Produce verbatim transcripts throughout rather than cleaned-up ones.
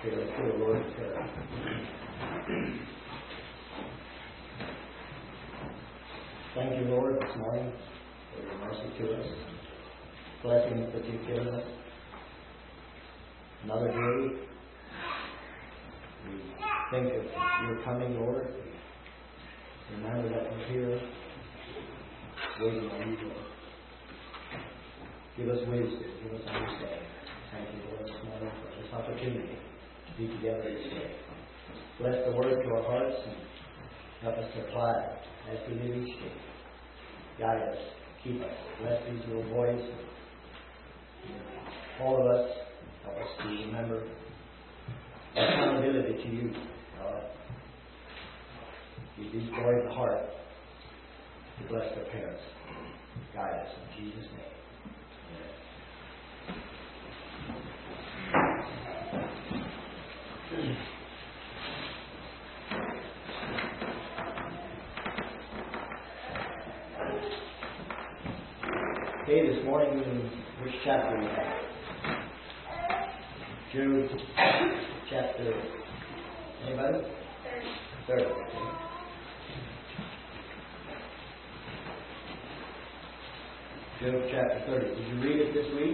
Okay, let's do the Lord's Prayer. Thank you, Lord, this morning for your mercy to us, blessings that you've given us. Another day. We think of your coming, Lord. Remember that we're here waiting on you, Lord. Give us wisdom, give us understanding. Thank you, Lord, this morning for this opportunity to be together this day. Bless the word to our hearts and help us to apply it as we live each day. Guide us, keep us. Bless these little boys. All of us, help us to remember accountability to you, God. Give these boys a heart to bless their parents. Guide us in Jesus' name. Okay, this morning, which chapter we have? Jude, chapter, anybody? Third. Third. Okay. Jude chapter thirty. Did you read it this week?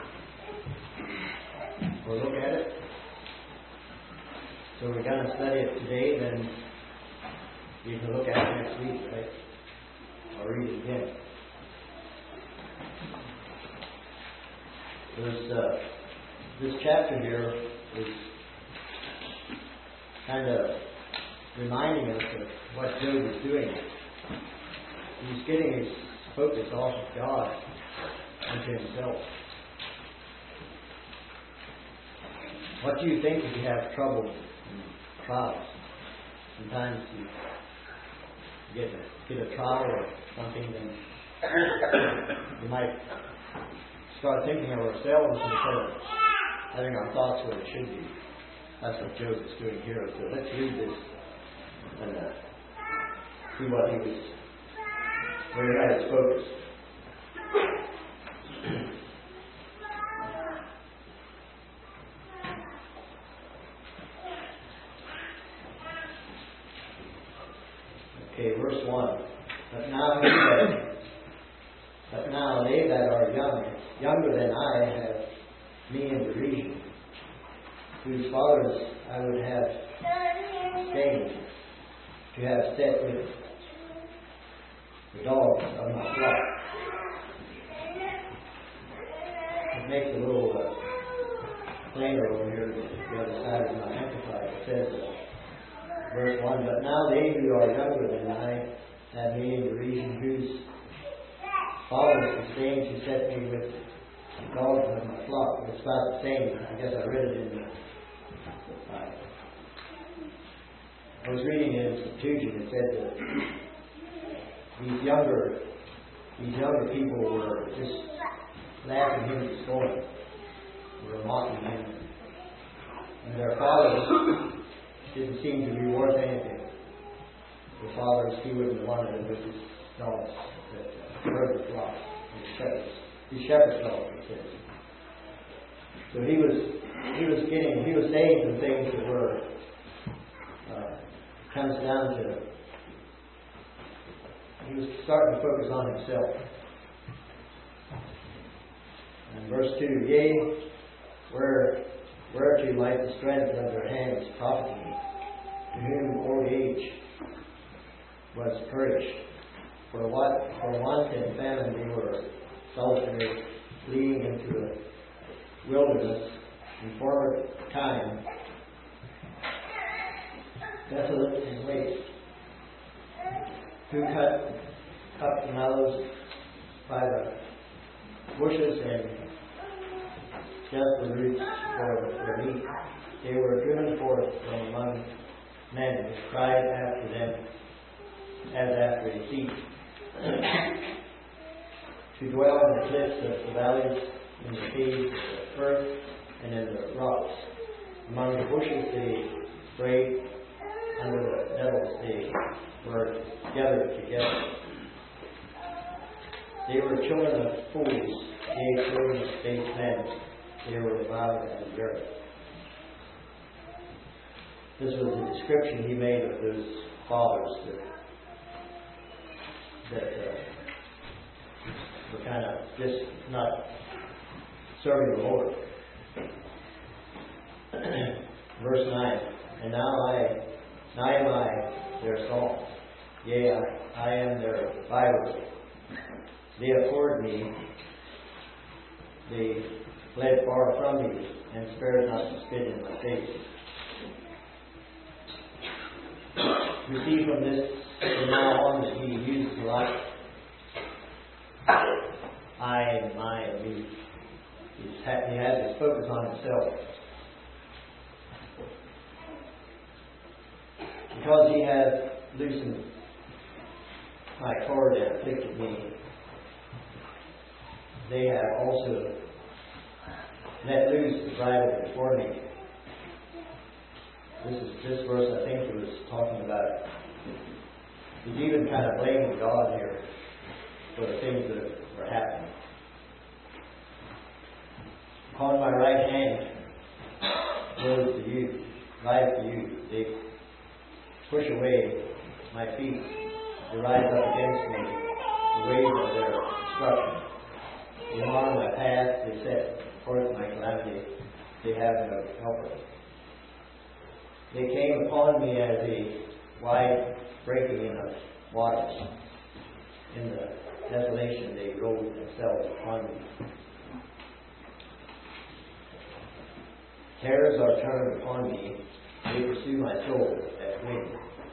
Or look at it? So we're going to study it today, then you can look at it next week, right? I'll read it again. There's, uh, this chapter here is kind of reminding us of what Job is doing. He's getting his focus off of God into himself. What do you think if you have trouble and trials? Sometimes you get a, get a trial or something, then you might start thinking of ourselves instead of having our thoughts where it should be. That's what Job is doing here. So let's read this and uh, see what he was, where he had his focus. Okay, verse one. But now he said, but now they that are young, younger than I, have me in derision, whose fathers I would have stained, to have set with the dogs of my flock. It makes a little uh, plainer over here, the other side is not amplified. It says, uh, verse one, but now they who are younger than I have me in derision, whose fathers the same who set me with the dogs of my flock. It's about the same. I guess I read it in the uh, I was reading it in Septuagint. It said that these younger these younger people were just laughing him to scorn. They were mocking him. And their fathers didn't seem to be worth anything. The fathers, he wouldn't have wanted them with his dogs that uh, herd the flock, and shepherds. These shepherds dogs, it says. So he was he was getting he was saying some things that were uh, comes down to he was starting to focus on himself. And verse two, yea, where whereto might the strength of their hands profit me, to whom old age was perished. For what for want and famine they were solitary, fleeing into the wilderness in former time, desolate and waste. Who cut up the mallows by the bushes and just the roots for their meat. They were driven forth from among men, and cried after them as after a thief. To dwell in the cliffs of the valleys, in the caves of the earth, and in the rocks. Among the bushes they strayed, under the nettles they were gathered together. They were children of fools, yea, children of base men. They were devoured as the earth. this was a description he made of those fathers that, that uh, were kind of just not serving the Lord. Verse nine, and now I, now am I their song, yea, I, I am their Bible. They abhorred me, they fled far from me, and spared not to spit in my face. We see from this from now on that he uses a lot I and my and me. He's ha- he has his focus on himself. Because he has loosened my cord and afflicted me, they have also let loose the bridle before me. This is this verse I think he was talking about. He's even kind of blaming God here for the things that were happening. Upon my right hand goes to you, lies to you. They push away my feet. They rise up against me, the waves of their destruction. They mar my path, they set forth my calamity. They have no helper. They came upon me as a wide breaking in of waters. In the desolation they rolled themselves upon me. Terrors are turned upon me. They pursue my soul as wind.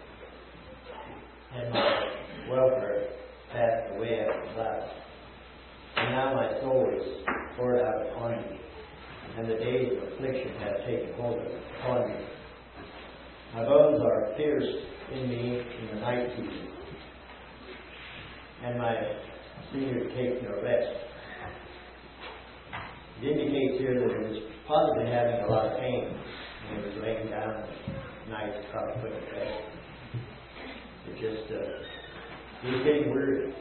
And my welfare passed away as a cloud. And now my soul is poured out upon me, and the days of affliction have taken hold upon me. My bones are pierced in me in the night season, and my sinews take no rest. It indicates here that he was possibly having a lot of pain when he was laying down at night, probably put to bed. It just, uh, he was getting weary.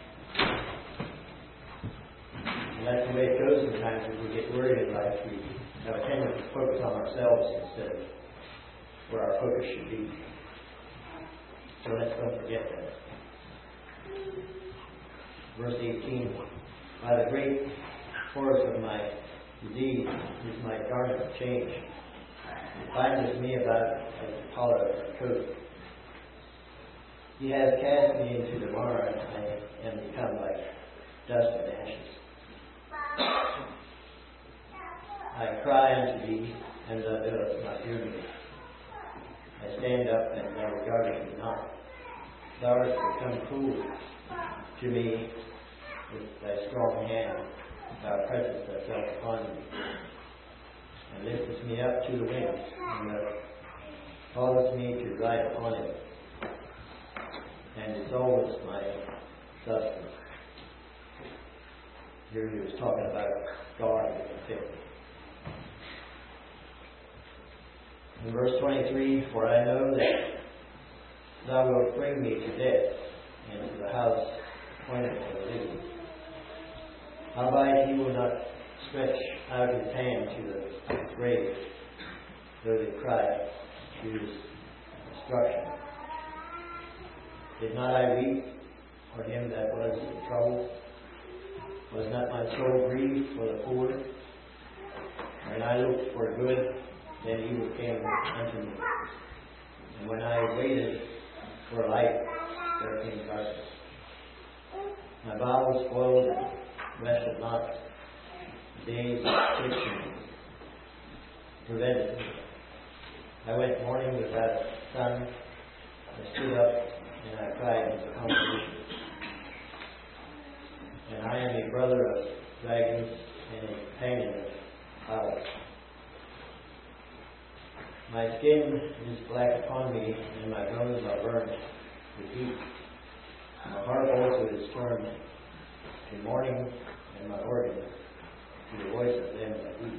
And that's the way it goes sometimes. As we get worried in life, we have a tendency to focus on ourselves instead of where our focus should be. So let's don't forget that. Verse eighteen, by the great force of my disease is my garment of change. It binds me about as the collar of a coat. He has cast me into the mire, and I am become like dust and ashes. I cry unto thee, and thou dost not hear me. I stand up, and thou regardest me not. Thou hast become cruel to me with thy strong hand. Thou pressest thyself upon me, and liftest me up to the winds, and thou causest me to ride upon it, and dissolvest my substance. Here he was talking about God and the thing. In verse twenty-three, for I know that thou wilt bring me to death, and to the house appointed for the living. Howbeit he will not stretch out his hand to the grave, though they cry to his destruction. Did not I weep for him that was in trouble? Was not my soul grieved for the poor? When I looked for good, then evil came unto me. And when I waited for light, there came darkness. My bowels flowed and rested not. Days of affliction prevented me. I went mourning without sun. I stood up and I cried in consolation. And I am a brother of dragons and a companion of owls. My skin is black upon me, and my bones are burned with heat. My heart also is turned to mourning, and my organs to the voice of them that weep.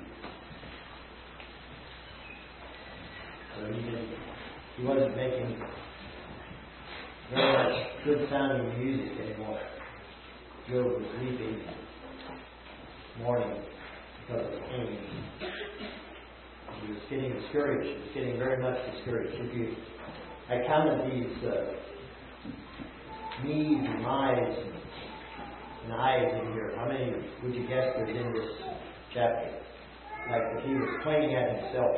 So he didn't, he wasn't making very much good sounding music anymore. Job was weeping, mourning because of pain. He was getting discouraged. He was getting very much discouraged. If you, I counted these uh, me's and my's and I's in here. How many would you guess there's in this chapter? Like if he was pointing at himself.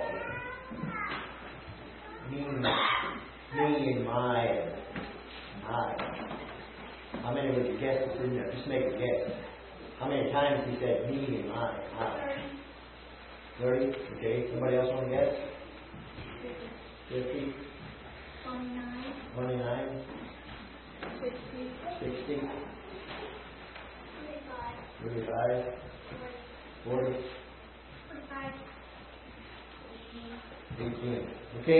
Me, me and my and I. How many would you guess is in there? Just make a guess. How many times he said me and my and I? Thirty? Okay. Somebody else want to guess? Fifty? Twenty-nine. Twenty-nine? Sixty. Sixty? Forty-five. Thirty-five? Forty? Forty-five. Eighteen. Okay.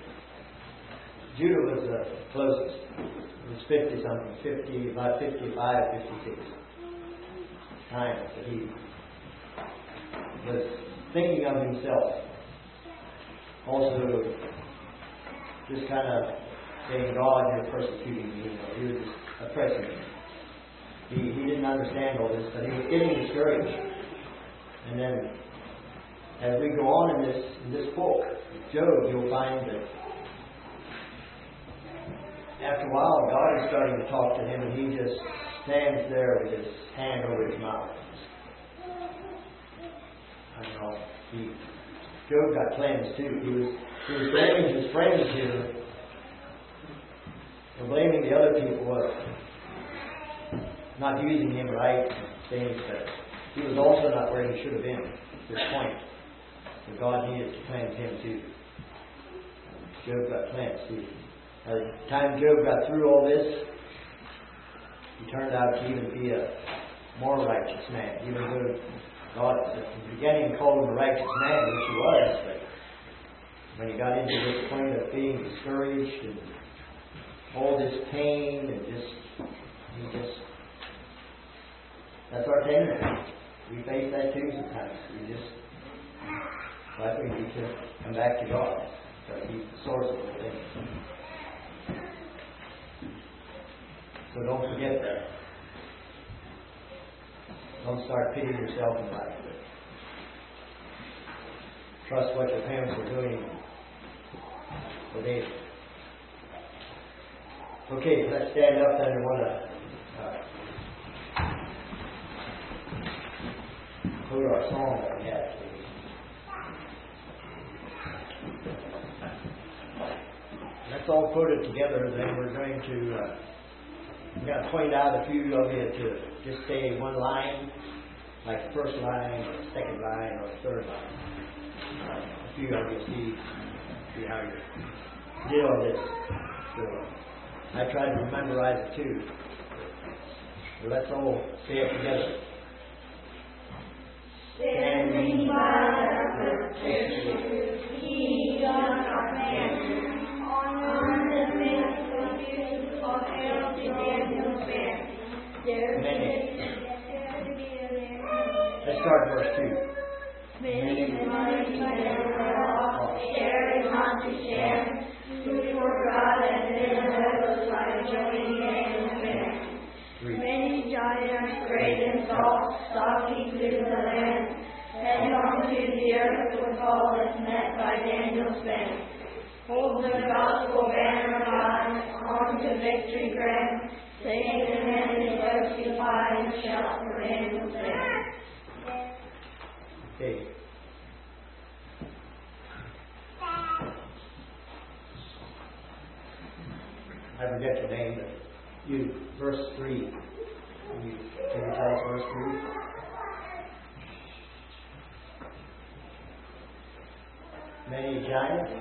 Judah was the closest. It was fifty something. Fifty, about fifty-five, fifty-six times that he was thinking of himself. Also, just kind of saying, God, you're persecuting me. You know, he was oppressing him. He, he didn't understand all this, but he was getting discouraged. And then, as we go on in this in this book, Job, you'll find that after a while, God is starting to talk to him, and he just stands there with his hand over his mouth. I don't know. He, Job got cleansed too. He was he was blaming his friends here, and blaming the other people for not using him right, things that he was also not where he should have been at this point. So God needed to cleanse him too. Job got cleansed too. By the time Job got through all this, he turned out to even be a more righteous man. Even though God at the beginning called him a righteous man, which he was, but when he got into this point of being discouraged and all this pain and just, he just, that's our tendency. We face that too sometimes. We just, I think we need to come back to God. Because He's the source of all things. So don't forget that. Don't start pitying yourself in life. Trust what your parents are doing for David. Okay, let's stand up and I want to uh, quote our song that we had. Let's all quote it together, then we're going to uh, I'm going to point out a few of you to just say one line, like the first line, or the second line, or the third line. Uh, a few of you see, see how you deal with this. So I tried to memorize it too. So let's all say it together. Standing by the protection, He does our man. On the midst of you, of hell to Daniel's band. There to be a man. Let's start verse two. Many money share is not to share. Before God and in heaven like joining hands in band. Many giants, great and tall, stalking through the land, headlong to the earth with all is met by Daniel's band. Hold the gospel banner high, on to victory grand. Satan and his works defy, and shout for Daniel's band. Okay. I forget your name, but you, verse three. Can you, can you tell us verse three? Many giants.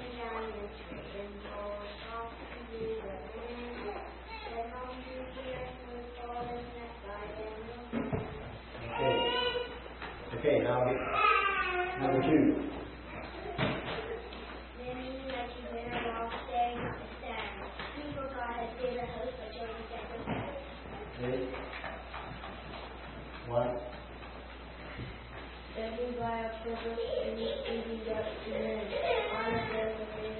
Okay. Okay, now get number two. Okay. One. Standing by a purpose and eating up to men, on a desert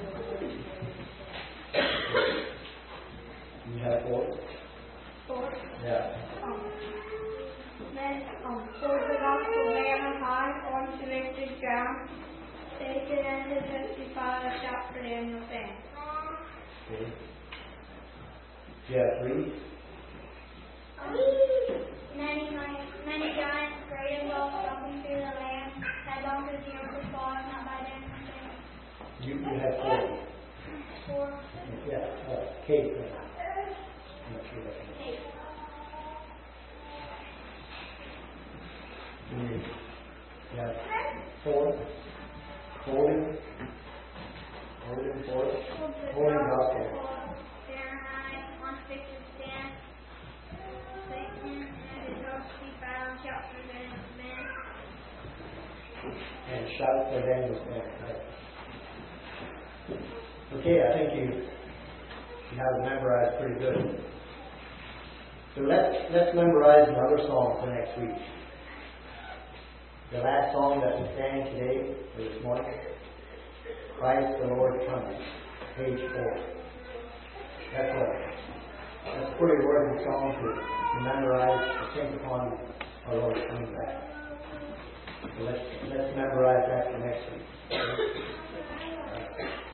You have four? Four. Yeah. Um, men, um, hold the gospel banner high on selected ground. Exodus fifty-five, shout for Daniel Fan. Okay. Jeff, read. Many, many giants, great and bold, walking through the land, headlong to the earth was fallen, not by Daniel Fan. You, you had four. Four. Yeah, uh, Kate. I'm not sure that. Eight. Yeah, four. Holding. Holding four. Holding gospel. Fahrenheit, one fixes stand. Satan and his host be found, shout for Daniel's men. And shout for Daniel's man. Right. Okay, I think you, you have it memorized pretty good. So let's let's memorize another song for next week. The last song that we sang today, or this morning, Christ the Lord Coming, page four. That's a, that's a pretty worthy song to memorize, to think upon our Lord coming back. So let's, let's memorize that for next week.